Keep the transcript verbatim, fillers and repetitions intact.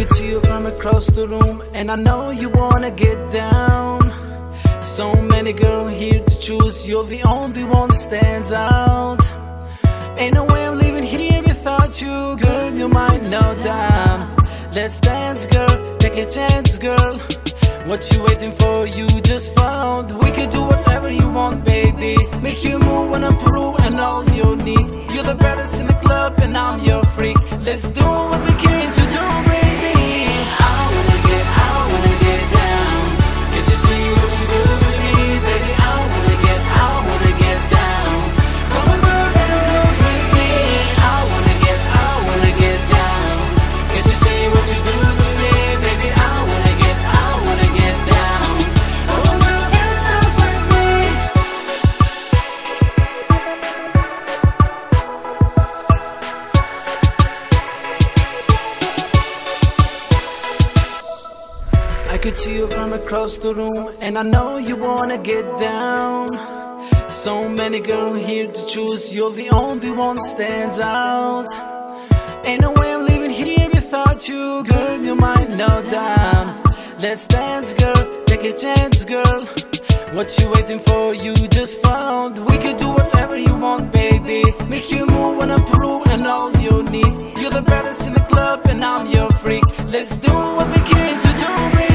could see you from across the room, and I know you wanna get down. So many girls here to choose, you're the only one that stands out. Ain't no way I'm leaving here without you, girl, you might know that. Let's dance, girl, take a chance, girl. What you waiting for, you just found. We could do whatever you want, baby. Make you move when I'm through and all you need. You're the baddest in the club and I'm your freak. Let's do what we came to do, baby. I wanna get, I wanna get down. Can't you see what you do to me, baby? I wanna get, I wanna get down. Come on, girl, get close with me. I wanna get, I wanna get down. Can't you see what you do to me, baby? I wanna get, I wanna get down. Come on, girl, get close with me. I could see you from across the room, and I know you wanna get down. So many girls here to choose, you're the only one that stands out. Ain't no way I'm leaving here without you, girl, you might know that. Let's dance, girl, take a chance, girl. What you waiting for, you just found. We could do whatever you want, baby. Make you move when I'm through and all you need. You're the baddest in the club and I'm your freak. Let's do what we came to do, baby.